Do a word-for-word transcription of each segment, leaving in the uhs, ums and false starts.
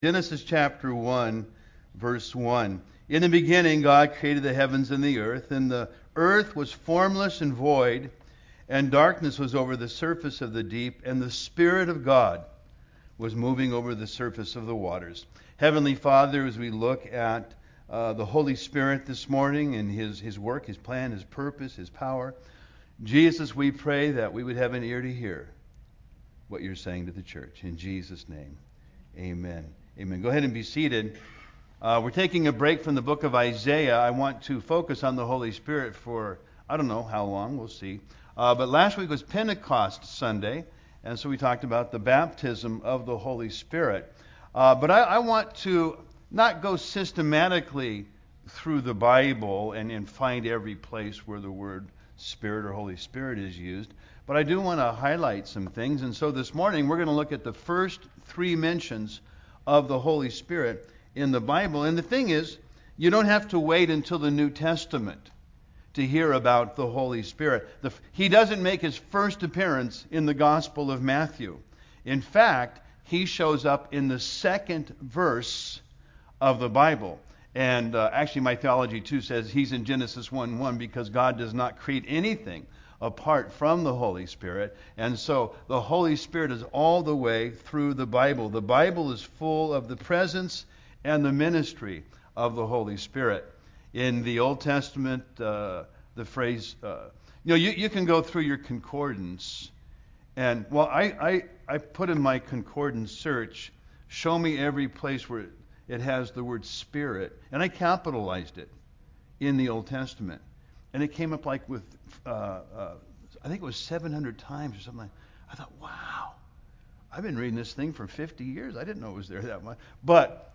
Genesis chapter one, verse one. In the beginning, God created the heavens and the earth, and the earth was formless and void, and darkness was over the surface of the deep, and the Spirit of God was moving over the surface of the waters. Heavenly Father, as we look at uh, the Holy Spirit this morning and his, his work, his plan, his purpose, his power, Jesus, we pray that we would have an ear to hear what you're saying to the church. In Jesus' name, amen. Amen. Go ahead and be seated. Uh, we're taking a break from the book of Isaiah. I want to focus on the Holy Spirit for, I don't know how long, we'll see. Uh, but last week was Pentecost Sunday, and so we talked about the baptism of the Holy Spirit. Uh, but I, I want to not go systematically through the Bible and, and find every place where the word Spirit or Holy Spirit is used, but I do want to highlight some things. And so this morning we're going to look at the first three mentions of the Holy Spirit in the Bible. And the thing is, you don't have to wait until the New Testament to hear about the Holy Spirit. The, he doesn't make his first appearance in the Gospel of Matthew. In fact, he shows up in the second verse of the Bible. And uh, actually my theology too says he's in Genesis one one because God does not create anything apart from the Holy Spirit. And so the Holy Spirit is all the way through the Bible. The Bible is full of the presence and the ministry of the Holy Spirit. In the Old Testament, uh, the phrase, uh, you know, you, you can go through your concordance. And, well, I, I, I put in my concordance search, show me every place where it has the word Spirit. And I capitalized it in the Old Testament. And it came up like with, uh, uh, I think it was seven hundred times or something. I thought, wow, I've been reading this thing for fifty years. I didn't know it was there that much. But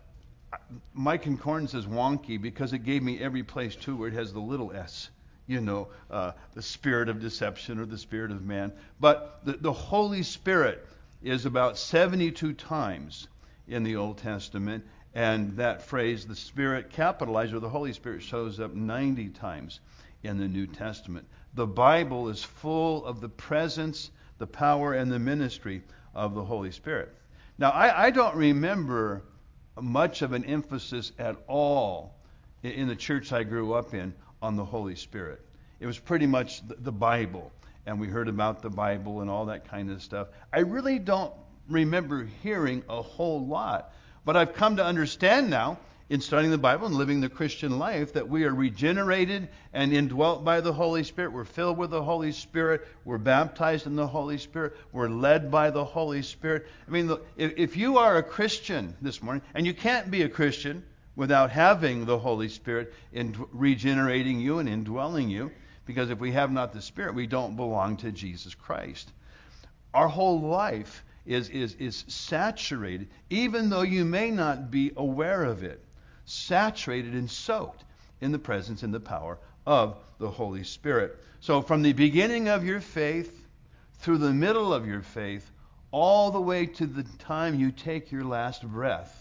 my concordance is wonky because it gave me every place, too, where it has the little s. You know, uh, the spirit of deception or the spirit of man. But the, the Holy Spirit is about seventy-two times in the Old Testament. And that phrase, the Spirit capitalized, or the Holy Spirit, shows up ninety times in the New Testament. The Bible is full of the presence, the power, and the ministry of the Holy Spirit. Now, I, I don't remember much of an emphasis at all in, in the church I grew up in on the Holy Spirit. It was pretty much the, the Bible, and we heard about the Bible and all that kind of stuff. I really don't remember hearing a whole lot. But I've come to understand now, in studying the Bible and living the Christian life, that we are regenerated and indwelt by the Holy Spirit. We're filled with the Holy Spirit. We're baptized in the Holy Spirit. We're led by the Holy Spirit. I mean, if, if you are a Christian this morning, and you can't be a Christian without having the Holy Spirit in regenerating you and indwelling you, because if we have not the Spirit, we don't belong to Jesus Christ. Our whole life is, is, is saturated, even though you may not be aware of it, saturated and soaked in the presence and the power of the Holy Spirit. So from the beginning of your faith, through the middle of your faith, all the way to the time you take your last breath,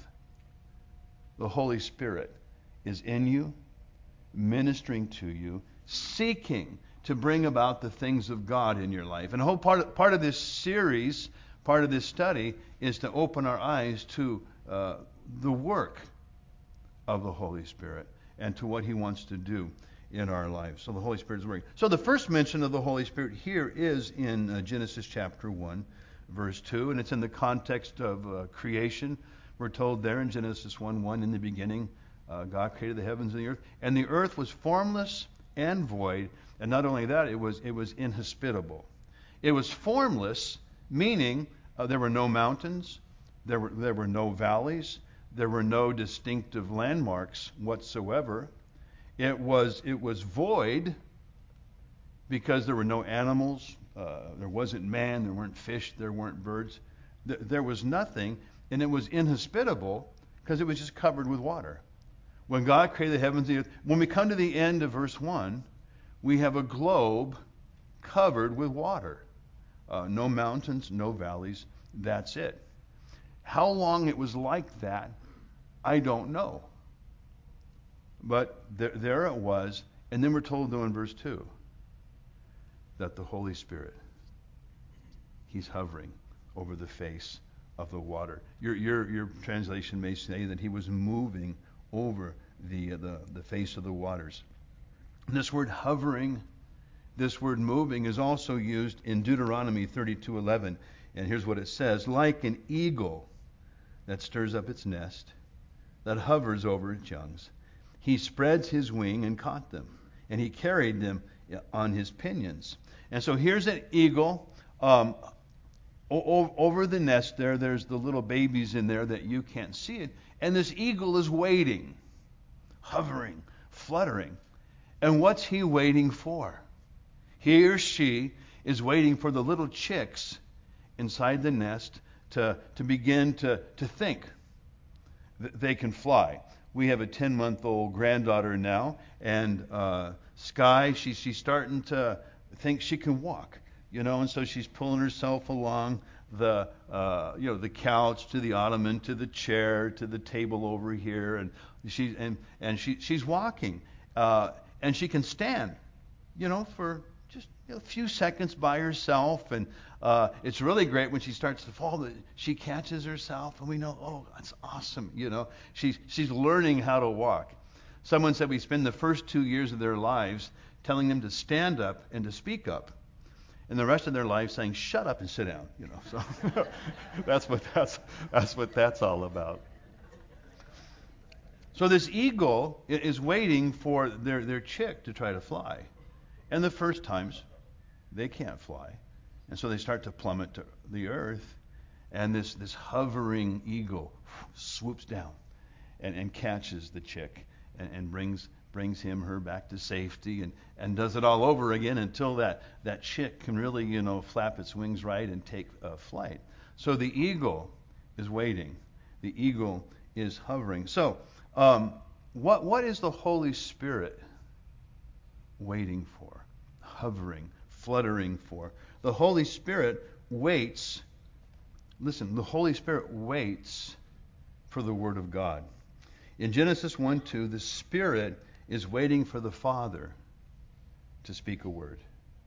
the Holy Spirit is in you, ministering to you, seeking to bring about the things of God in your life. And a whole part of, part of this series, part of this study, is to open our eyes to uh, the work of the Holy Spirit and to what he wants to do in our lives. So the Holy Spirit is working. So the first mention of the Holy Spirit here is in uh, Genesis chapter one, verse two, and it's in the context of uh, creation. We're told there in Genesis one one, in the beginning, uh, God created the heavens and the earth, and the earth was formless and void, and not only that, it was it was inhospitable. It was formless, meaning uh, there were no mountains, there were there were no valleys, there were no distinctive landmarks whatsoever. It was it was void because there were no animals, uh, there wasn't man, there weren't fish, there weren't birds, Th- there was nothing, and it was inhospitable because it was just covered with water. When God created the heavens and the earth, when we come to the end of verse one, we have a globe covered with water. Uh, no mountains, no valleys, that's it. How long it was like that, I don't know. But there, there it was, and then we're told though in verse two that the Holy Spirit, he's hovering over the face of the water. Your, your, your translation may say that he was moving over the, the, the face of the waters. This word hovering, this word moving is also used in Deuteronomy thirty-two eleven. And here's what it says: like an eagle that stirs up its nest, that hovers over its youngs, he spreads his wing and caught them, and he carried them on his pinions. And so here's an eagle. Um, o- over the nest there, there's the little babies in there that you can't see it. And this eagle is waiting, hovering, fluttering. And what's he waiting for? He or she is waiting for the little chicks inside the nest to, to begin to, to think that they can fly. We have a ten-month-old granddaughter now, and uh, Sky, she, she's starting to think she can walk, you know, and so she's pulling herself along the, uh, you know, the couch to the ottoman to the chair to the table over here, and she and and she she's walking, uh, and she can stand, you know, for just a few seconds by herself, and uh, it's really great when she starts to fall that she catches herself, and we know, oh, that's awesome, you know. She's she's learning how to walk. Someone said we spend the first two years of their lives telling them to stand up and to speak up, and the rest of their lives saying shut up and sit down, you know. So that's what that's that's what that's all about. So this eagle is waiting for their their chick to try to fly. And the first times, they can't fly. And so they start to plummet to the earth. And this, this hovering eagle swoops down and, and catches the chick and, and brings brings him, her back to safety, and, and does it all over again until that, that chick can really, you know, flap its wings right and take uh, flight. So the eagle is waiting. The eagle is hovering. So um, what what is the Holy Spirit waiting for, hovering, fluttering for? The Holy Spirit waits. Listen, the Holy Spirit waits for the Word of God. In Genesis one two, the Spirit is waiting for the Father to speak a word.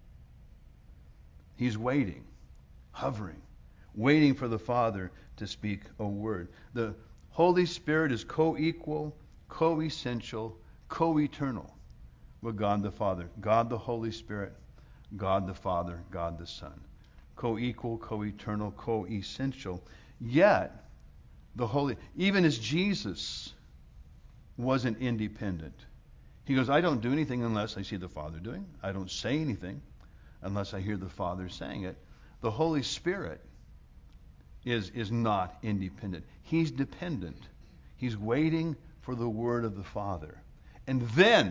He's waiting, hovering, waiting for the Father to speak a word. The Holy Spirit is co-equal, co-essential, co-eternal with God the Father. God the Holy Spirit, God the Father, God the Son. Co-equal, co-eternal, co-essential. Yet, the Holy, even as Jesus wasn't independent. He goes, I don't do anything unless I see the Father doing. I don't say anything unless I hear the Father saying it. The Holy Spirit is, is not independent. He's dependent. He's waiting for the word of the Father. And then,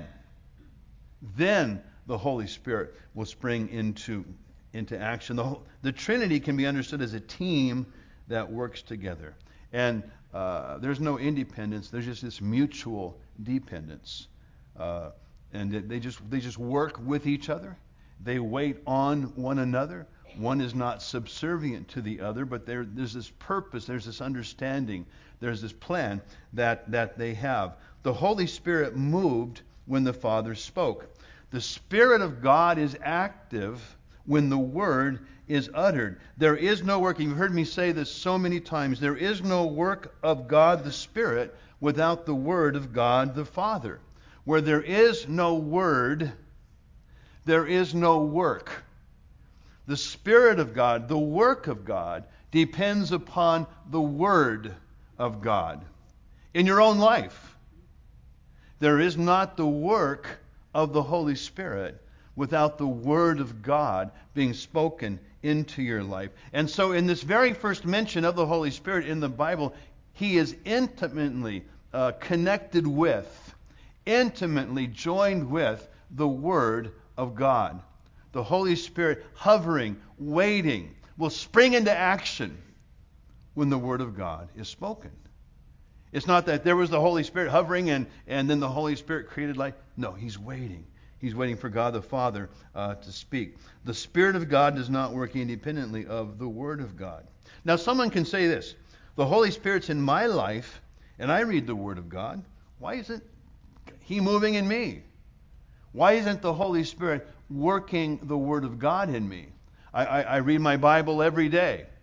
then the Holy Spirit will spring into, into action. The, whole, the Trinity can be understood as a team that works together. And uh, there's no independence. There's just this mutual dependence. Uh, and they just they just work with each other. They wait on one another. One is not subservient to the other, but there, there's this purpose, there's this understanding, there's this plan that, that they have. The Holy Spirit moved when the Father spoke. The Spirit of God is active when the Word is uttered. There is no work, you've heard me say this so many times, there is no work of God the Spirit without the Word of God the Father. Where there is no Word, there is no work. The Spirit of God, the work of God, depends upon the Word of God. In your own life, there is not the work of the Holy Spirit without the Word of God being spoken into your life. And so in this very first mention of the Holy Spirit in the Bible, He is intimately uh, connected with, intimately joined with the Word of God. The Holy Spirit hovering, waiting, will spring into action when the Word of God is spoken. It's not that there was the Holy Spirit hovering and, and then the Holy Spirit created life. No, He's waiting. He's waiting for God the Father uh, to speak. The Spirit of God does not work independently of the Word of God. Now, someone can say this: the Holy Spirit's in my life, and I read the Word of God. Why isn't He moving in me? Why isn't the Holy Spirit working the Word of God in me? I, I, I read my Bible every day.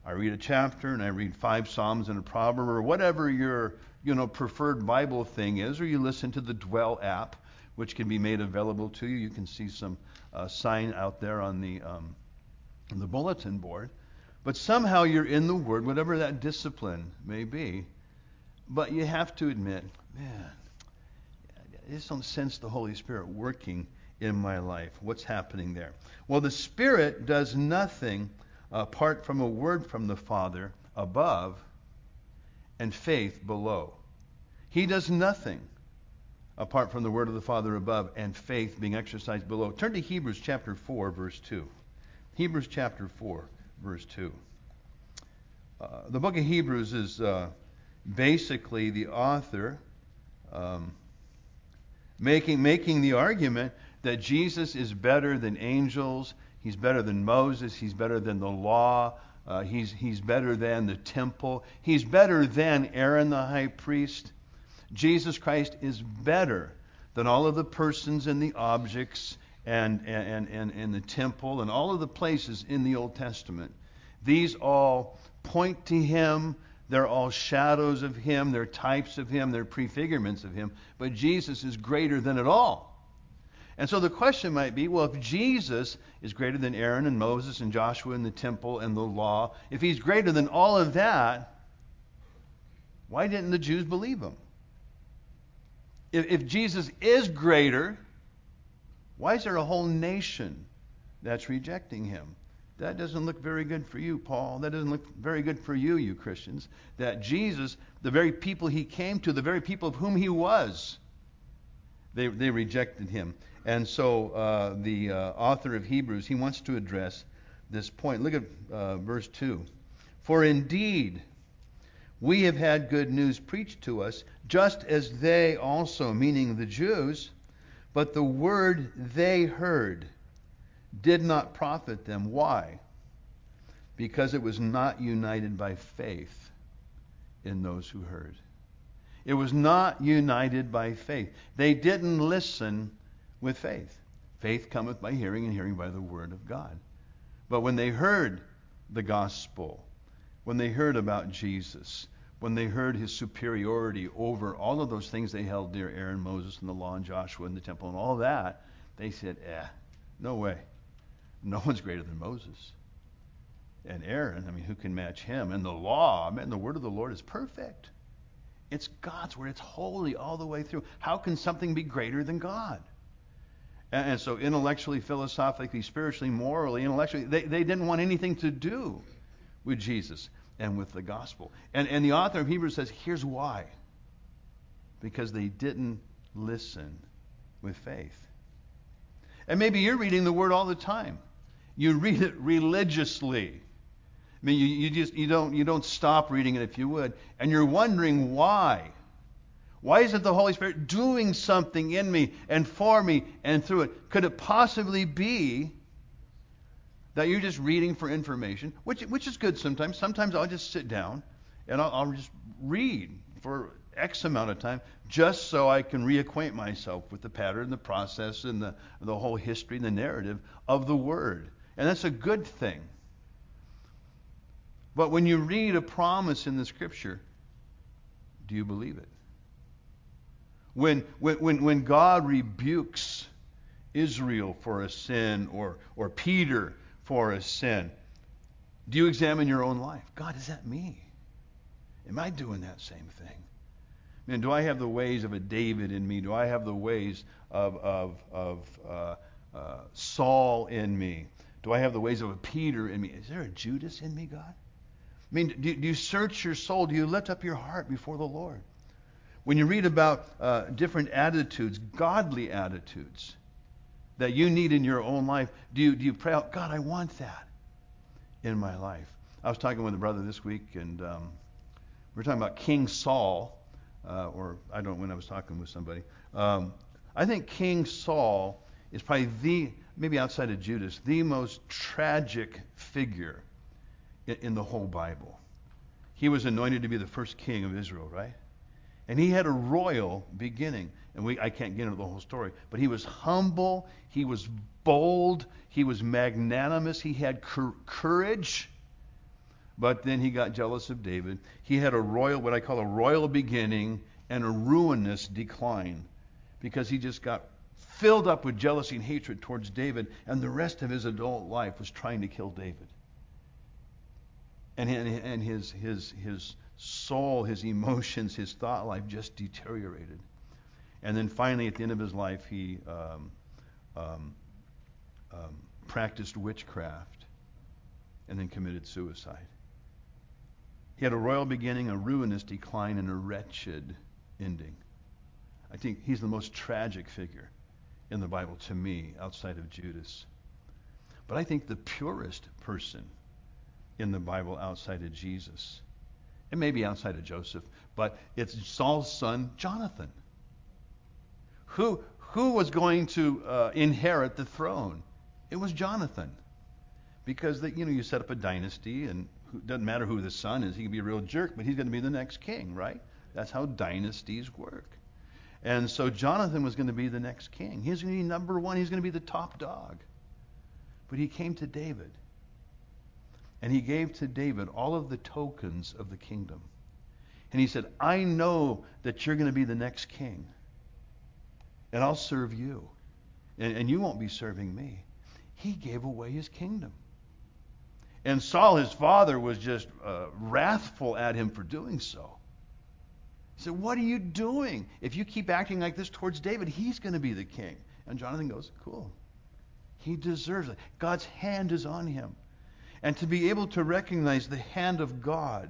I read a chapter and I read five Psalms and a proverb, or whatever your you know preferred Bible thing is, or you listen to the Dwell app, which can be made available to you. You can see some uh, sign out there on the um, on the bulletin board. But somehow you're in the Word, whatever that discipline may be. But you have to admit, man, I just don't sense the Holy Spirit working in my life. What's happening there? Well, the Spirit does nothing apart from a word from the Father above and faith below. He does nothing apart from the word of the Father above and faith being exercised below. Turn to Hebrews chapter four, verse two. Hebrews chapter four, verse two. Uh, the book of Hebrews is uh, basically the author um, making making the argument that Jesus is better than angels. He's better than Moses. He's better than the law. Uh, he's, he's better than the temple. He's better than Aaron the high priest. Jesus Christ is better than all of the persons and the objects and, and, and, and the temple and all of the places in the Old Testament. These all point to Him. They're all shadows of Him. They're types of Him. They're prefigurements of Him. But Jesus is greater than it all. And so the question might be, well, if Jesus is greater than Aaron and Moses and Joshua and the temple and the law, if He's greater than all of that, why didn't the Jews believe Him? If, if Jesus is greater, why is there a whole nation that's rejecting Him? That doesn't look very good for you, Paul. That doesn't look very good for you, you Christians. That Jesus, the very people He came to, the very people of whom He was, they, they rejected Him. And so uh, the uh, author of Hebrews, he wants to address this point. Look at uh, verse two. For indeed, we have had good news preached to us, just as they also, meaning the Jews, but the word they heard did not profit them. Why? Because it was not united by faith in those who heard. It was not united by faith. They didn't listen with faith. Faith cometh by hearing, and hearing by the word of God. But when they heard the gospel, when they heard about Jesus, when they heard His superiority over all of those things they held dear, Aaron, Moses, and the law, and Joshua, and the temple, and all that, they said, eh, no way. No one's greater than Moses. And Aaron, I mean, who can match him? And the law, man, the word of the Lord is perfect. It's God's word. It's holy all the way through. How can something be greater than God? And, and so intellectually, philosophically, spiritually, morally, intellectually, they, they didn't want anything to do with Jesus and with the gospel. And, and the author of Hebrews says, here's why. Because they didn't listen with faith. And maybe you're reading the word all the time. You read it religiously. I mean, you, you just you don't you don't stop reading it if you would, and you're wondering why. Why isn't the Holy Spirit doing something in me and for me and through it? Could it possibly be that you're just reading for information, which which is good sometimes. Sometimes I'll just sit down and I'll, I'll just read for X amount of time just so I can reacquaint myself with the pattern, the process, and the the whole history and the narrative of the Word. And that's a good thing. But when you read a promise in the Scripture, do you believe it? When when when, when God rebukes Israel for a sin, or or Peter for a sin, do you examine your own life? God, is that me? Am I doing that same thing? Man, do I have the ways of a David in me? Do I have the ways of of of uh, uh, Saul in me? Do I have the ways of a Peter in me? Is there a Judas in me, God? I mean, do, do you search your soul? Do you lift up your heart before the Lord? When you read about uh, different attitudes, godly attitudes that you need in your own life, do you do you pray out, God, I want that in my life? I was talking with a brother this week, and um, we were talking about King Saul, uh, or I don't know when I was talking with somebody. Um, I think King Saul is probably the, maybe outside of Judas, the most tragic figure in, in the whole Bible. He was anointed to be the first king of Israel, right? And he had a royal beginning. And we I can't get into the whole story, but he was humble, he was bold, he was magnanimous, he had cur- courage. But then he got jealous of David. He had a royal, what I call a royal beginning and a ruinous decline, because he just got filled up with jealousy and hatred towards David, and the rest of his adult life was trying to kill David. And, and his, his, his soul, his emotions, his thought life just deteriorated. And then finally, at the end of his life, he um, um, um, practiced witchcraft and then committed suicide. He had a royal beginning, a ruinous decline, and a wretched ending. I think he's the most tragic figure in the Bible to me, outside of Judas. But I think the purest person in the Bible outside of Jesus, and maybe outside of Joseph, but it's Saul's son, Jonathan. Who, who was going to uh, inherit the throne? It was Jonathan. Because the, you know, you set up a dynasty, and it doesn't matter who the son is. He can be a real jerk, but he's going to be the next king, right? That's how dynasties work. And so Jonathan was going to be the next king. He's going to be number one. He's going to be the top dog. But he came to David. And he gave to David all of the tokens of the kingdom. And he said, I know that you're going to be the next king. And I'll serve you. And, and you won't be serving me. He gave away his kingdom. And Saul, his father, was just uh, wrathful at him for doing so. He said, what are you doing? If you keep acting like this towards David, he's going to be the king. And Jonathan goes, cool. He deserves it. God's hand is on him. And to be able to recognize the hand of God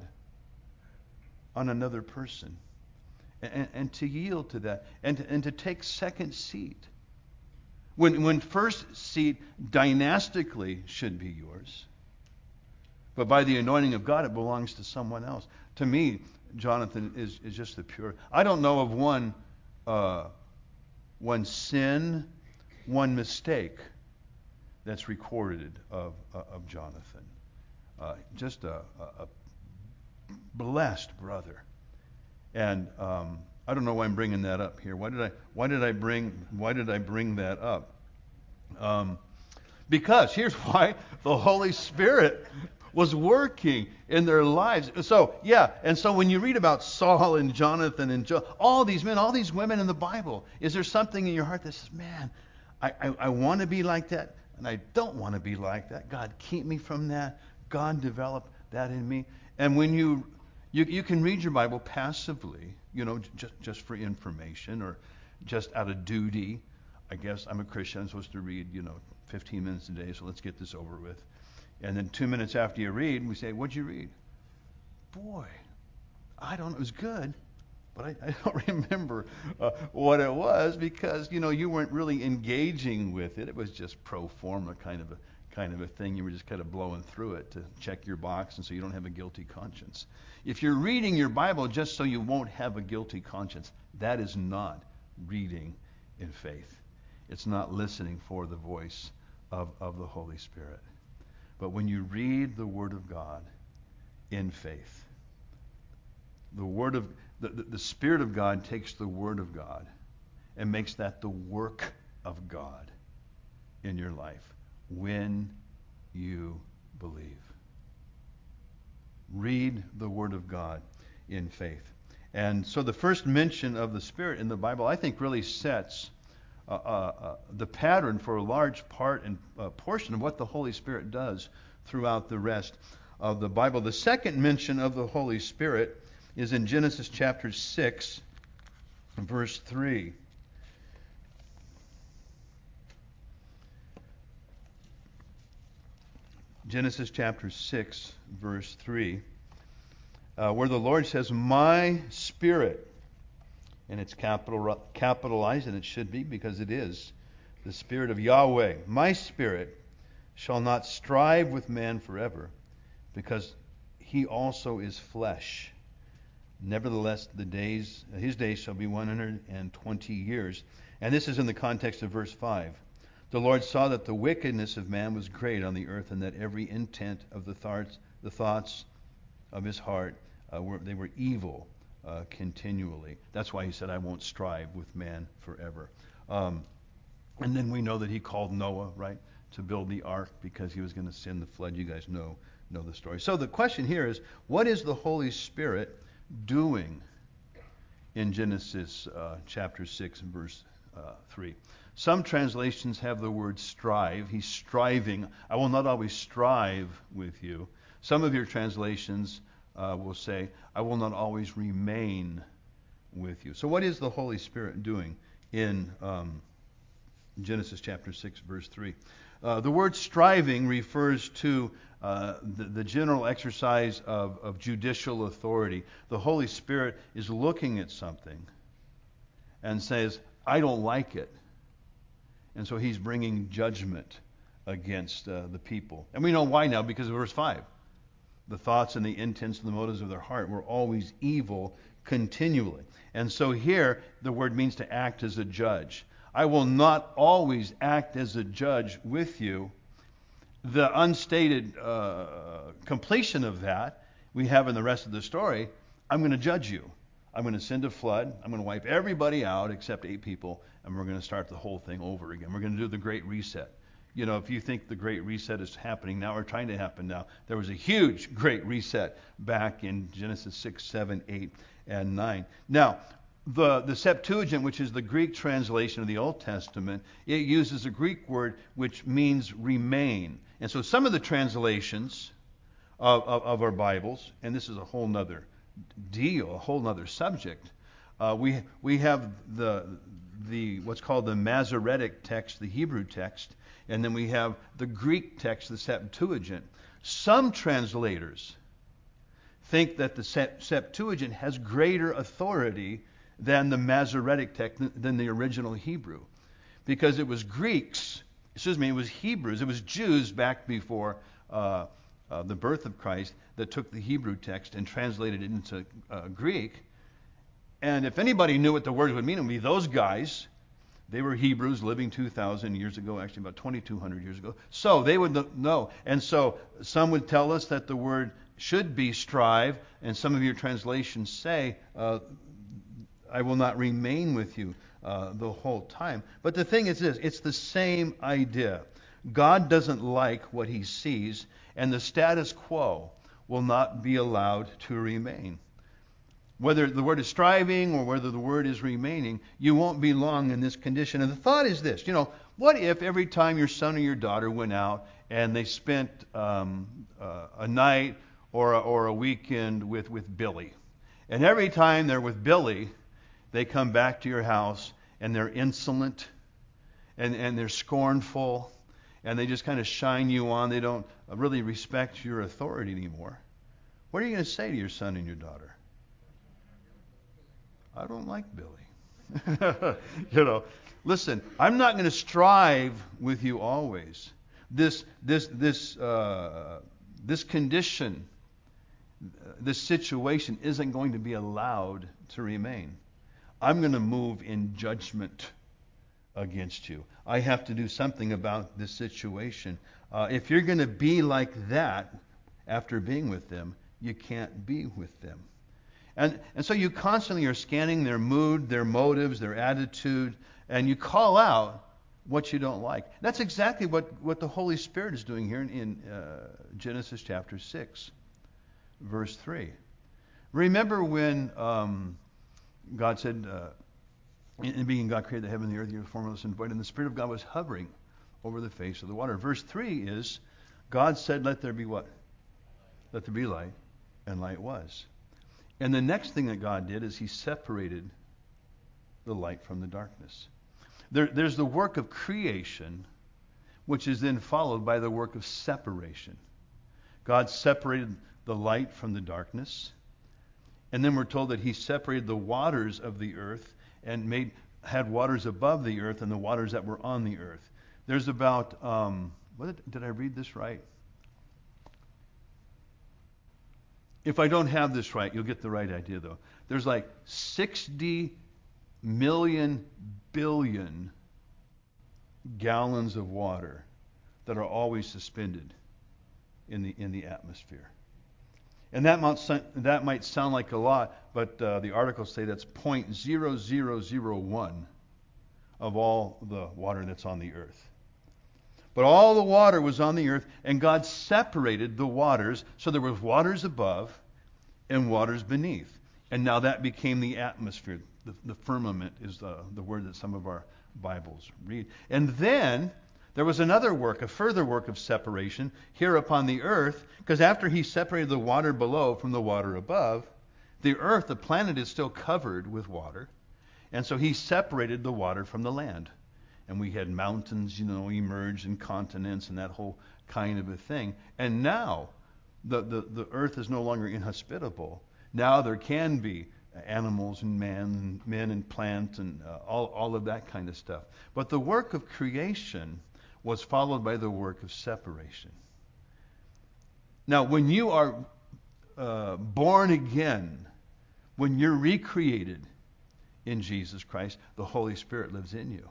on another person, and, and to yield to that, and to, and to take second seat. When, when first seat dynastically should be yours, but by the anointing of God, it belongs to someone else. To me, Jonathan is, is just the pure. I don't know of one, uh, one sin, one mistake that's recorded of, uh, of Jonathan. Uh, just a, a, a blessed brother. And um, I don't know why I'm bringing that up here. Why did I? Why did I bring? Why did I bring that up? Um, because here's why: the Holy Spirit was working in their lives. So yeah, and so when you read about Saul and Jonathan and jo- all these men, all these women in the Bible, is there something in your heart that says, "Man, I, I, I want to be like that, and I don't want to be like that. God, keep me from that. God, develop that in me." And when you You, you can read your Bible passively, you know, just, just for information or just out of duty. I guess I'm a Christian. I'm supposed to read, you know, fifteen minutes a day, so let's get this over with. And then two minutes after you read, we say, what'd you read? Boy, I don't know. It was good, but I, I don't remember uh, what it was because, you know, you weren't really engaging with it. It was just pro forma kind of a kind of a thing. You were just kind of blowing through it to check your box and so you don't have a guilty conscience. If you're reading your Bible just so you won't have a guilty conscience, that is not reading in faith. It's not listening for the voice of, of the Holy Spirit. But when you read the Word of God in faith, the Word of the, the, the Spirit of God takes the Word of God and makes that the work of God in your life when you believe. Read the Word of God in faith. And so the first mention of the Spirit in the Bible, I think, really sets uh, uh, uh, the pattern for a large part and uh, portion of what the Holy Spirit does throughout the rest of the Bible. The second mention of the Holy Spirit is in Genesis chapter six, verse three. Genesis chapter six, verse three, uh, where the Lord says, my Spirit, and it's capital, capitalized, and it should be because it is, the Spirit of Yahweh, my Spirit shall not strive with man forever, because he also is flesh. Nevertheless, the days, his days shall be one hundred twenty years. And this is in the context of verse five. The Lord saw that the wickedness of man was great on the earth, and that every intent of the thoughts, the thoughts of his heart, uh, were they were evil uh, continually. That's why he said, I won't strive with man forever. Um, and then we know that he called Noah, right, to build the ark because he was going to send the flood. You guys know know the story. So the question here is, what is the Holy Spirit doing in Genesis uh, chapter six and verse uh, three? Some translations have the word strive. He's striving. I will not always strive with you. Some of your translations uh, will say, I will not always remain with you. So what is the Holy Spirit doing in um, Genesis chapter six, verse three? Uh, the word striving refers to uh, the, the general exercise of, of judicial authority. The Holy Spirit is looking at something and says, I don't like it. And so he's bringing judgment against uh, the people. And we know why now, because of verse five. The thoughts and the intents and the motives of their heart were always evil continually. And so here, the word means to act as a judge. I will not always act as a judge with you. The unstated uh, completion of that we have in the rest of the story. I'm going to judge you. I'm going to send a flood. I'm going to wipe everybody out except eight people, and we're going to start the whole thing over again. We're going to do the Great Reset. You know, if you think the Great Reset is happening now or trying to happen now, there was a huge Great Reset back in Genesis six, seven, eight, and nine. Now, the, the Septuagint, which is the Greek translation of the Old Testament, it uses a Greek word which means remain. And so some of the translations of, of, of our Bibles, and this is a whole nother deal, a whole other subject. Uh, we we have the the what's called the Masoretic text, the Hebrew text, and then we have the Greek text, the Septuagint. Some translators think that the Septuagint has greater authority than the Masoretic text, than the original Hebrew, because it was Greeks, excuse me, it was Hebrews, it was Jews back before uh, uh, the birth of Christ that took the Hebrew text and translated it into uh, Greek. And if anybody knew what the words would mean, it would be those guys. They were Hebrews living two thousand years ago, actually about twenty-two hundred years ago. So they would know. And so some would tell us that the word should be strive, and some of your translations say, uh, I will not remain with you uh, the whole time. But the thing is this, it's the same idea. God doesn't like what he sees, and the status quo will not be allowed to remain. Whether the word is striving or whether the word is remaining, you won't be long in this condition. And the thought is this, you know, what if every time your son or your daughter went out and they spent um, uh, a night or a, or a weekend with, with Billy, and every time they're with Billy, they come back to your house and they're insolent and, and they're scornful and they just kind of shine you on. They don't really respect your authority anymore. What are you going to say to your son and your daughter? I don't like Billy. You know, listen, I'm not going to strive with you always. This this this uh, this condition, this situation isn't going to be allowed to remain. I'm going to move in judgment against you. I have to do something about this situation. Uh, if you're going to be like that after being with them, you can't be with them. And, and so you constantly are scanning their mood, their motives, their attitude, and you call out what you don't like. That's exactly what, what the Holy Spirit is doing here in, in uh, Genesis chapter six, verse three. Remember when um, God said, uh, in the beginning God created the heaven and the earth, the earth formless and void, and the Spirit of God was hovering over the face of the water. Verse three is, God said, let there be what? Let there be light, and light was. And the next thing that God did is he separated the light from the darkness. There, there's the work of creation, which is then followed by the work of separation. God separated the light from the darkness. And then we're told that he separated the waters of the earth and made had waters above the earth and the waters that were on the earth. There's about, um, what did, did I read this right? If I don't have this right, you'll get the right idea, though. There's like sixty million billion gallons of water that are always suspended in the in the atmosphere. And that might, that might sound like a lot, but uh, the articles say that's zero point zero zero zero one of all the water that's on the earth. But all the water was on the earth, and God separated the waters, so there was waters above and waters beneath. And now that became the atmosphere. The, the firmament is the, the word that some of our Bibles read. And then there was another work, a further work of separation here upon the earth, because after he separated the water below from the water above, the earth, the planet, is still covered with water. And so he separated the water from the land. And we had mountains, you know, emerge, and continents and that whole kind of a thing. And now the, the, the earth is no longer inhospitable. Now there can be animals and man, men and plants and uh, all, all of that kind of stuff. But the work of creation was followed by the work of separation. Now, when you are uh, born again, when you're recreated in Jesus Christ, the Holy Spirit lives in you.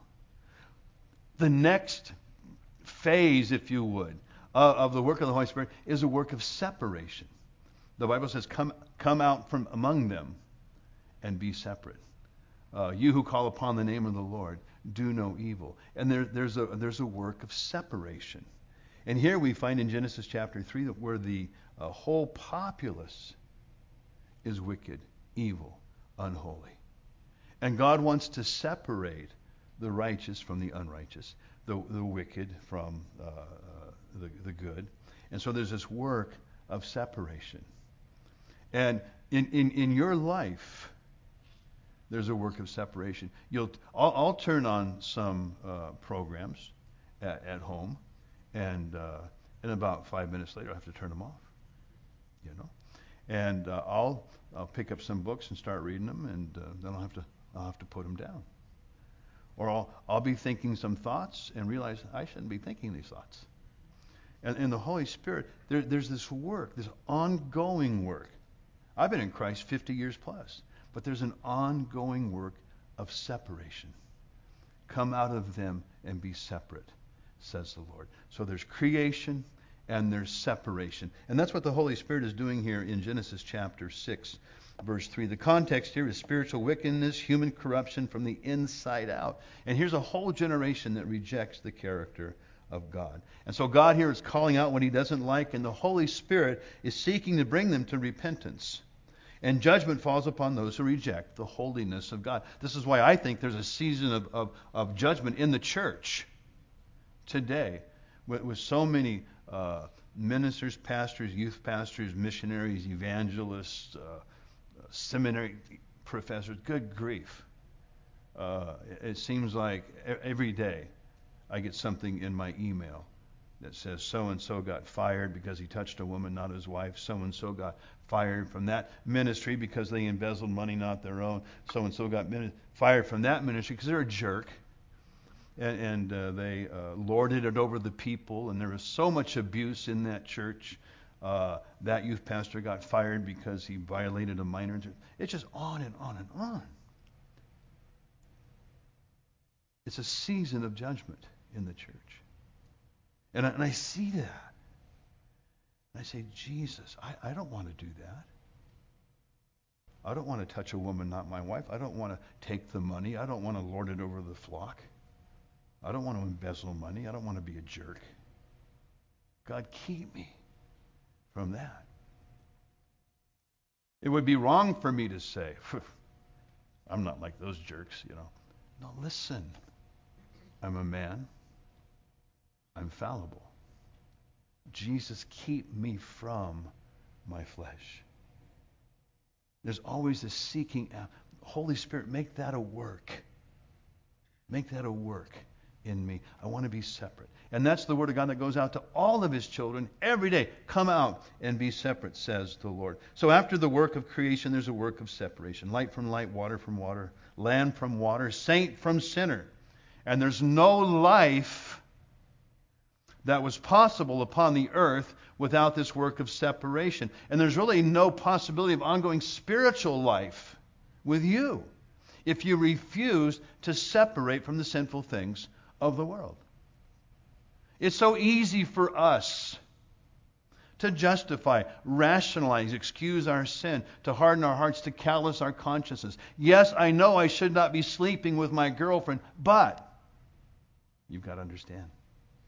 The next phase, if you would, uh, of the work of the Holy Spirit is a work of separation. The Bible says, come, come out from among them and be separate. Uh, you who call upon the name of the Lord, do no evil. And there, there's, a, there's a work of separation. And here we find in Genesis chapter three that where the uh, whole populace is wicked, evil, unholy. And God wants to separate the righteous from the unrighteous, the, the wicked from uh, uh, the, the good. And so there's this work of separation. And in, in, in your life, there's a work of separation. You'll, I'll, I'll turn on some uh, programs at, at home, and uh, in about five minutes later, I have to turn them off. You know, and uh, I'll I'll pick up some books and start reading them, and uh, then I'll have to I'll have to put them down. Or I'll I'll be thinking some thoughts and realize I shouldn't be thinking these thoughts. And, and the Holy Spirit, there, there's this work, this ongoing work. I've been in Christ fifty years plus. But there's an ongoing work of separation. Come out of them and be separate, says the Lord. So there's creation and there's separation. And that's what the Holy Spirit is doing here in Genesis chapter six, verse three. The context here is spiritual wickedness, human corruption from the inside out. And here's a whole generation that rejects the character of God. And so God here is calling out what he doesn't like, and the Holy Spirit is seeking to bring them to repentance. And judgment falls upon those who reject the holiness of God. This is why I think there's a season of, of, of judgment in the church today, with, with so many uh, ministers, pastors, youth pastors, missionaries, evangelists, uh, seminary professors. Good grief. Uh, it, it seems like every day I get something in my email that says so-and-so got fired because he touched a woman, not his wife. So-and-so got fired from that ministry because they embezzled money, not their own. So-and-so got min- fired from that ministry because they're a jerk. And, and uh, they uh, lorded it over the people, and there was so much abuse in that church. Uh, that youth pastor got fired because he violated a minor. It's just on and on and on. It's a season of judgment in the church. And I, and I see that. And I say, Jesus, I, I don't want to do that. I don't want to touch a woman, not my wife. I don't want to take the money. I don't want to lord it over the flock. I don't want to embezzle money. I don't want to be a jerk. God, keep me from that. It would be wrong for me to say, I'm not like those jerks, you know. No, listen. I'm a man. I'm fallible. Jesus, keep me from my flesh. There's always a seeking out. Holy Spirit, make that a work. Make that a work in me. I want to be separate. And that's the word of God that goes out to all of his children every day. Come out and be separate, says the Lord. So after the work of creation, there's a work of separation. Light from light, water from water, land from water, saint from sinner. And there's no life that was possible upon the earth without this work of separation. And there's really no possibility of ongoing spiritual life with you if you refuse to separate from the sinful things of the world. It's so easy for us to justify, rationalize, excuse our sin, to harden our hearts, to callous our consciences. Yes, I know I should not be sleeping with my girlfriend, but you've got to understand.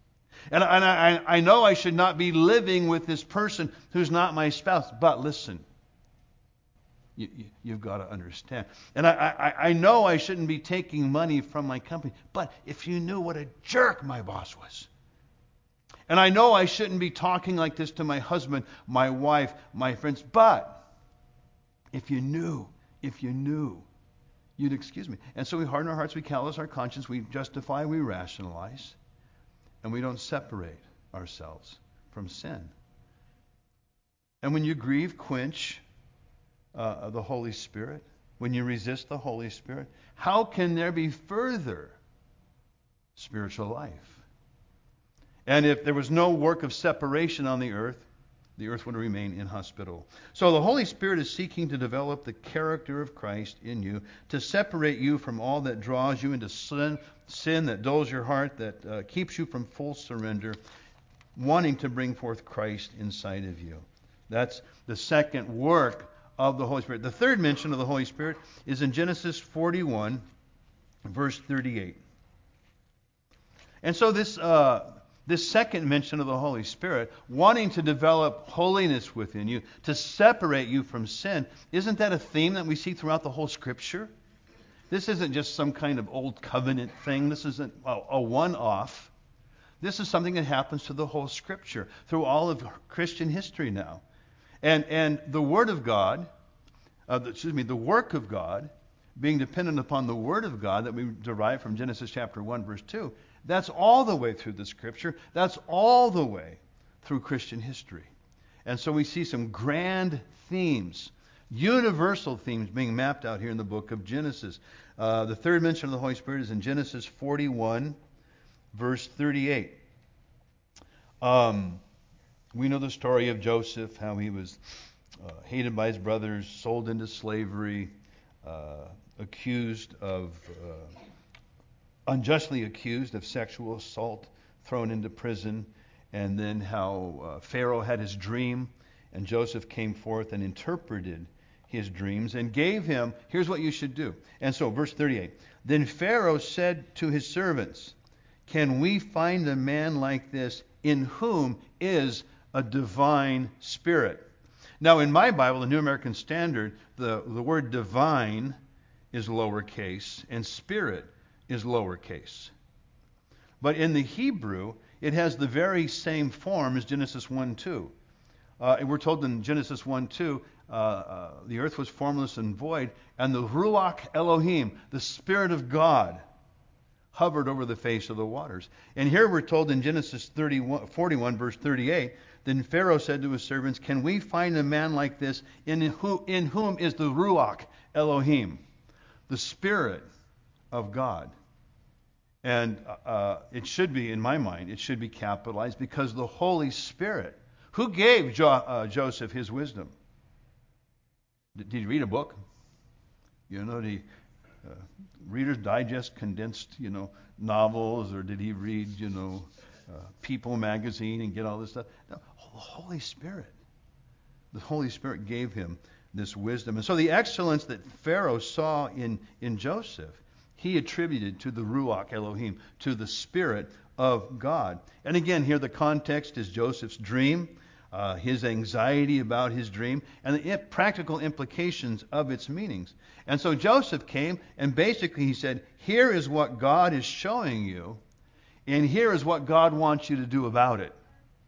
And, and I, I know I should not be living with this person who's not my spouse. But listen, you, you, you've got to understand. And I, I, I know I shouldn't be taking money from my company. But if you knew what a jerk my boss was. And I know I shouldn't be talking like this to my husband, my wife, my friends. But if you knew, if you knew, you'd excuse me. And so we harden our hearts, we callous our conscience, we justify, we rationalize, and we don't separate ourselves from sin. And when you grieve, quench uh, the Holy Spirit, when you resist the Holy Spirit, how can there be further spiritual life? And if there was no work of separation on the earth, the earth would remain inhospitable. So the Holy Spirit is seeking to develop the character of Christ in you, to separate you from all that draws you into sin, sin that dulls your heart, that uh, keeps you from full surrender, wanting to bring forth Christ inside of you. That's the second work of the Holy Spirit. The third mention of the Holy Spirit is in Genesis forty-one, verse thirty-eight. And so this... Uh, This second mention of the Holy Spirit, wanting to develop holiness within you, to separate you from sin, isn't that a theme that we see throughout the whole Scripture? This isn't just some kind of old covenant thing. This isn't a, a one-off. This is something that happens to the whole Scripture, through all of Christian history now. And and the Word of God, uh, the, excuse me, the work of God, being dependent upon the Word of God that we derive from Genesis chapter one, verse two, that's all the way through the Scripture. That's all the way through Christian history. And so we see some grand themes, universal themes being mapped out here in the book of Genesis. Uh, the third mention of the Holy Spirit is in Genesis forty-one, verse thirty-eight. Um, we know the story of Joseph, how he was uh, hated by his brothers, sold into slavery, uh, accused of... Uh, unjustly accused of sexual assault, thrown into prison, and then how uh, Pharaoh had his dream, and Joseph came forth and interpreted his dreams and gave him, here's what you should do. And so, verse thirty-eight, then Pharaoh said to his servants, can we find a man like this in whom is a divine spirit? Now, in my Bible, the New American Standard, the, the word divine is lowercase, and spirit is lowercase. But in the Hebrew, it has the very same form as Genesis one two. Uh, and we're told in Genesis one two, uh, uh, the earth was formless and void, and the Ruach Elohim, the Spirit of God, hovered over the face of the waters. And here we're told in Genesis thirty-one, forty-one, verse thirty-eight, then Pharaoh said to his servants, can we find a man like this in, who, in whom is the Ruach Elohim, the Spirit of God? And uh, it should be, in my mind, it should be capitalized because the Holy Spirit, who gave jo- uh, Joseph his wisdom? Did, did he read a book? You know, did he, uh, Reader's Digest condensed, you know, novels, or did he read, you know, uh, People magazine and get all this stuff? No, the Holy Spirit. The Holy Spirit gave him this wisdom. And so the excellence that Pharaoh saw in, in Joseph, he attributed to the Ruach Elohim, to the Spirit of God. And again, here the context is Joseph's dream, uh, his anxiety about his dream, and the practical implications of its meanings. And so Joseph came, and basically he said, here is what God is showing you, and here is what God wants you to do about it.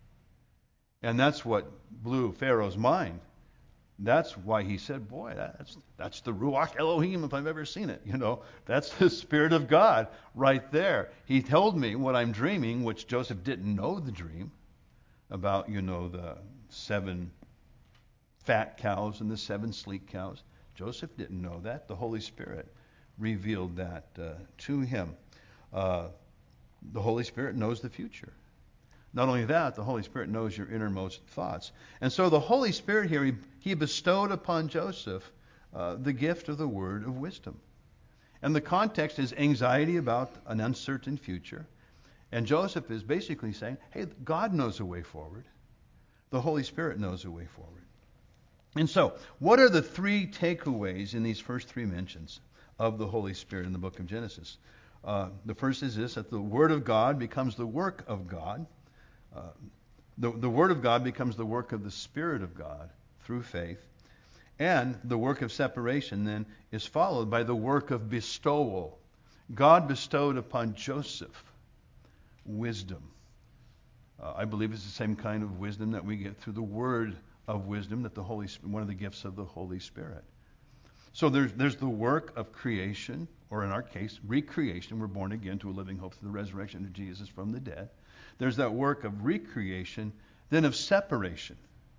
And that's what blew Pharaoh's mind. That's why he said, boy, that's that's the Ruach Elohim if I've ever seen it. You know, that's the Spirit of God right there. He told me what I'm dreaming, which Joseph didn't know the dream about, you know, the seven fat cows and the seven sleek cows. Joseph didn't know that. The Holy Spirit revealed that uh, to him. Uh, the Holy Spirit knows the future. Not only that, the Holy Spirit knows your innermost thoughts. And so the Holy Spirit here, he, he bestowed upon Joseph uh, the gift of the word of wisdom. And the context is anxiety about an uncertain future. And Joseph is basically saying, hey, God knows a way forward. The Holy Spirit knows a way forward. And so, what are the three takeaways in these first three mentions of the Holy Spirit in the book of Genesis? Uh, the first is this, that the Word of God becomes the work of God. uh, the, the Word of God becomes the work of the Spirit of God through faith. And the work of separation then is followed by the work of bestowal. God bestowed upon Joseph wisdom. Uh, I believe it's the same kind of wisdom that we get through the word of wisdom, that the Holy one of the gifts of the Holy Spirit. So there's there's the work of creation, or in our case, recreation. We're born again to a living hope through the resurrection of Jesus from the dead. There's that work of recreation, then of separation.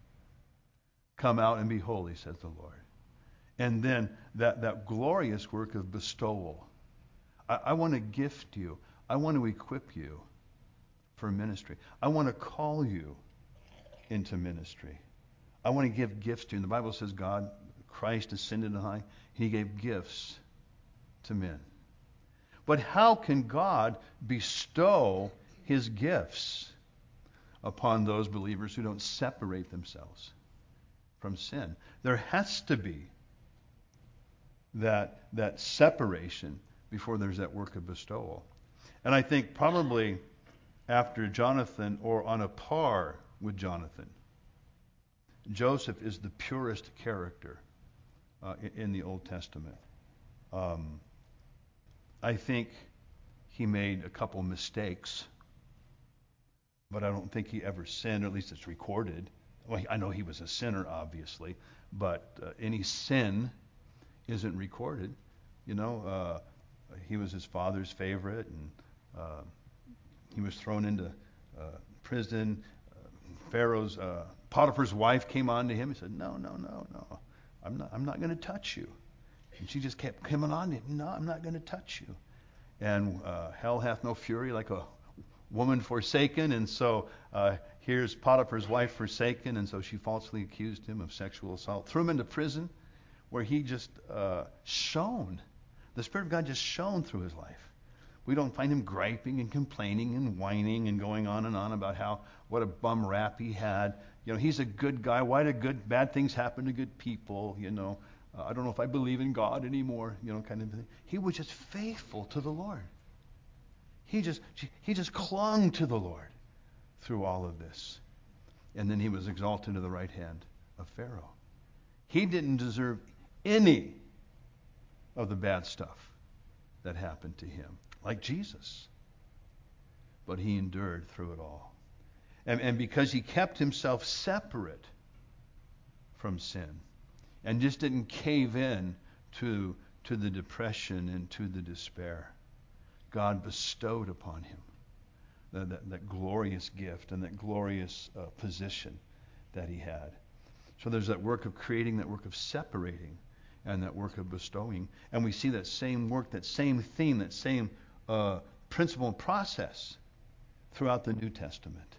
Come out and be holy, says the Lord. And then that, that glorious work of bestowal. I, I want to gift you. I want to equip you for ministry. I want to call you into ministry. I want to give gifts to you. And the Bible says God, Christ ascended on high. He gave gifts to men. But how can God bestow his gifts upon those believers who don't separate themselves from sin? There has to be that, that separation before there's that work of bestowal. And I think probably after Jonathan, or on a par with Jonathan, Joseph is the purest character uh, in the Old Testament. Um, I think he made a couple mistakes, but I don't think he ever sinned, or at least it's recorded. Well, I know he was a sinner, obviously, but uh, any sin isn't recorded. You know, uh, he was his father's favorite, and uh, he was thrown into uh, prison. Uh, Pharaoh's, uh, Potiphar's wife came on to him and said, no, no, no, no, I'm not, I'm not going to touch you. And she just kept coming on to him, no, I'm not going to touch you. And uh, hell hath no fury like a woman forsaken, and so uh, here's Potiphar's wife forsaken, and so she falsely accused him of sexual assault, threw him into prison, where he just uh, shone. The Spirit of God just shone through his life. We don't find him griping and complaining and whining and going on and on about how what a bum rap he had. You know, he's a good guy. Why do good bad things happen to good people? You know, uh, I don't know if I believe in God anymore. You know, kind of thing. He was just faithful to the Lord. He just he just clung to the Lord through all of this. And then he was exalted to the right hand of Pharaoh. He didn't deserve any of the bad stuff that happened to him, like Jesus. But he endured through it all. And, and because he kept himself separate from sin and just didn't cave in to, to the depression and to the despair, God bestowed upon him that, that, that glorious gift and that glorious uh, position that he had. So there's that work of creating, that work of separating, and that work of bestowing. And we see that same work, that same theme, that same uh, principle and process throughout the New Testament.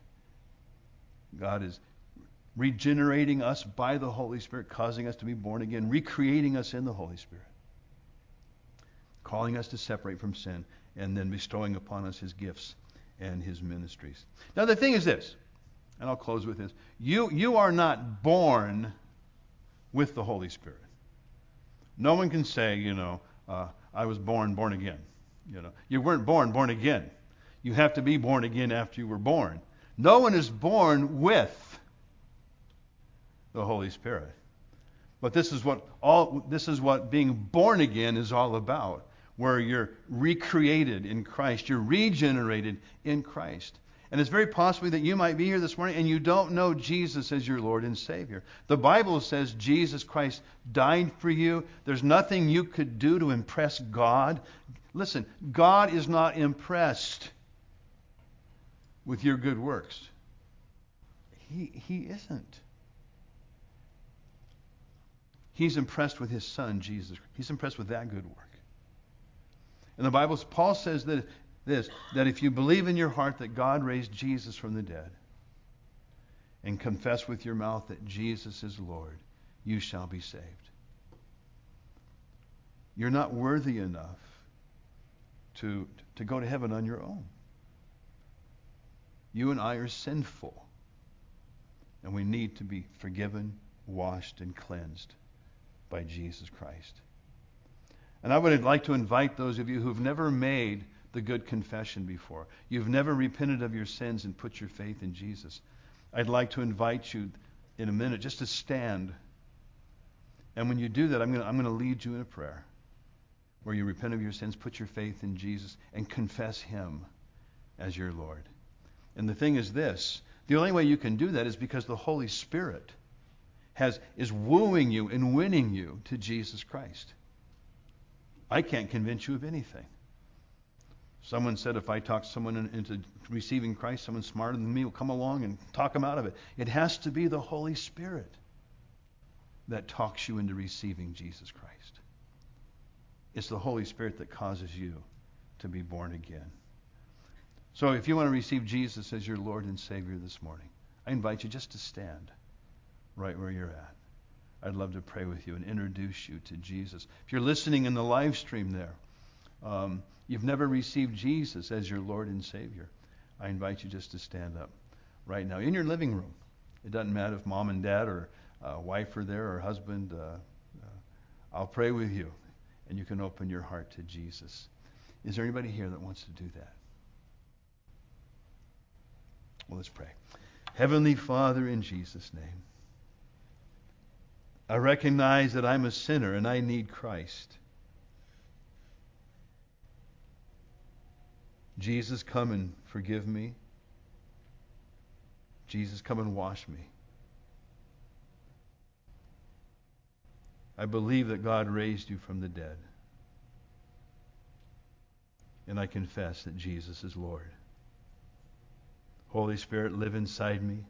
God is regenerating us by the Holy Spirit, causing us to be born again, recreating us in the Holy Spirit, calling us to separate from sin, and then bestowing upon us his gifts and his ministries. Now the thing is this, and I'll close with this. You, you are not born with the Holy Spirit. No one can say, you know, uh, I was born, born again. You know, you weren't born, born again. You have to be born again after you were born. No one is born with the Holy Spirit. But this is what all this is what being born again is all about, where you're recreated in Christ, you're regenerated in Christ. And it's very possible that you might be here this morning and you don't know Jesus as your Lord and Savior. The Bible says Jesus Christ died for you. There's nothing you could do to impress God. Listen, God is not impressed with your good works. He, he isn't. He's impressed with his Son, Jesus. He's impressed with that good work. And the Bible, Paul says that this, that if you believe in your heart that God raised Jesus from the dead and confess with your mouth that Jesus is Lord, you shall be saved. You're not worthy enough to, to go to heaven on your own. You and I are sinful, and we need to be forgiven, washed, and cleansed by Jesus Christ. And I would like to invite those of you who've never made the good confession before, you've never repented of your sins and put your faith in Jesus, I'd like to invite you in a minute just to stand. And when you do that, I'm going to, I'm going to lead you in a prayer where you repent of your sins, put your faith in Jesus, and confess Him as your Lord. And the thing is this, the only way you can do that is because the Holy Spirit has is wooing you and winning you to Jesus Christ. I can't convince you of anything. Someone said if I talk someone into receiving Christ, someone smarter than me will come along and talk them out of it. It has to be the Holy Spirit that talks you into receiving Jesus Christ. It's the Holy Spirit that causes you to be born again. So if you want to receive Jesus as your Lord and Savior this morning, I invite you just to stand right where you're at. I'd love to pray with you and introduce you to Jesus. If you're listening in the live stream there, um, you've never received Jesus as your Lord and Savior, I invite you just to stand up right now in your living room. It doesn't matter if mom and dad or uh, wife are there or husband. Uh, uh, I'll pray with you, and you can open your heart to Jesus. Is there anybody here that wants to do that? Well, let's pray. Heavenly Father, in Jesus' name, I recognize that I'm a sinner and I need Christ. Jesus, come and forgive me. Jesus, come and wash me. I believe that God raised you from the dead. And I confess that Jesus is Lord. Holy Spirit, live inside me.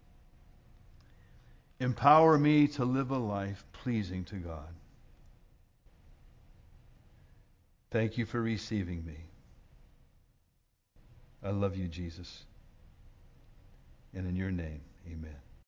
Empower me to live a life pleasing to God. Thank you for receiving me. I love you, Jesus. And in your name, amen.